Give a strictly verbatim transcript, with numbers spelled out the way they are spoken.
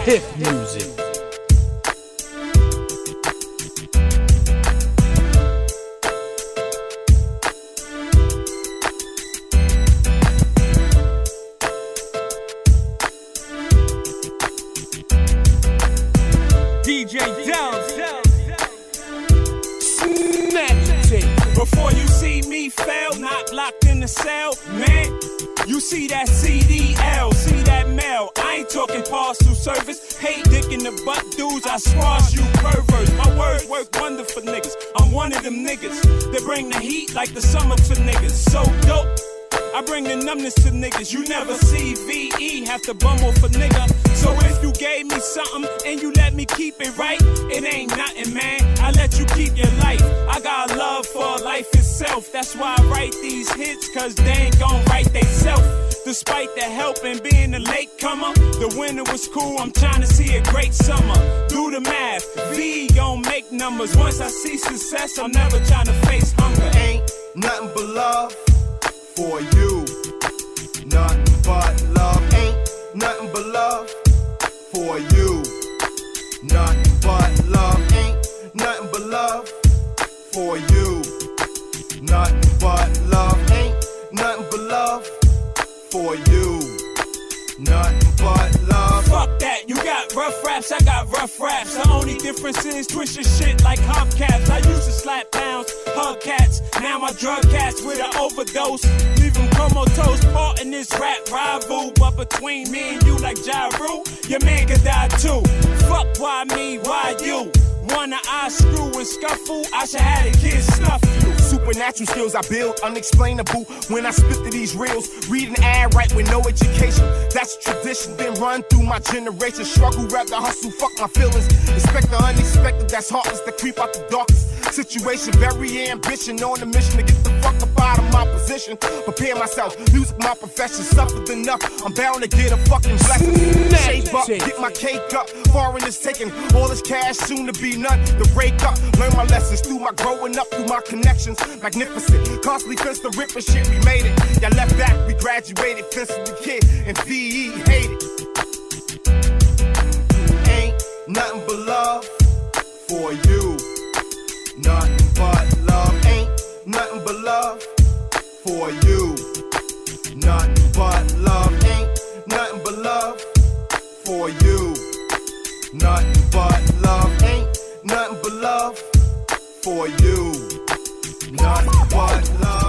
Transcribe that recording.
hip music. D J Downs. Magic. Before you see me fail, not locked in the cell, man. You see that C D L, see that mail. I ain't talking parcel service. Hey, dick in the butt dudes, I squash you perverts. My words work wonder for niggas. I'm one of them niggas that bring the heat like the summer for niggas. So dope. I bring the numbness to niggas. You never see V E have to bumble for nigga. So if you gave me something and you let me keep it right, it ain't nothing, man. I let you keep your life. I got love for life itself. That's why I write these hits, cause they ain't gon' write theyself. Despite the help and being a latecomer, the winter was cool. I'm trying to see a great summer. Do the math, V gon' make numbers. Once I see success, I'm never trying to face hunger. Ain't nothing but love for you. Nothing but love. Ain't nothing but love for you. Nothing but love. Ain't nothing but love for you. Nothing but love. Ain't nothing but love for you. Nothing but love. Fuck that, you got rough raps, I got rough raps. The only difference is twist your shit like hubcaps. I used to slap pounds, hug cats. Now my drug cats with an overdose. Leave them comatose, part in this rap rival. But between me and you like Ja Rule, your man could die too. Fuck why me, why you? Wanna eye screw and scuffle, I should have the kids snuff you. Supernatural skills I build, unexplainable when I spit to these reels. Read an ad right with no education. That's a tradition, been run through my generation. Struggle, rather hustle, fuck my feelings. Expect the unexpected, that's heartless to creep out the darkest situation. Very ambition, on a mission to get the fuck up out of my position. Prepare myself, music my profession, suffered enough. I'm bound to get a fucking blessing. Shape up, get my cake up. Foreign is taking all this cash, soon to be none. To break up, learn my lessons through my growing up, through my connections. Magnificent, constantly fence the ripping shit, we made it. Y'all left back, we graduated, fencing the kid, and V E hated. Ain't nothing but love for you. Nothing but love. Ain't nothing but love for you. Nothing but love. Ain't nothing but love for you. Nothing but love. Ain't nothing but love for you. Nothing but love.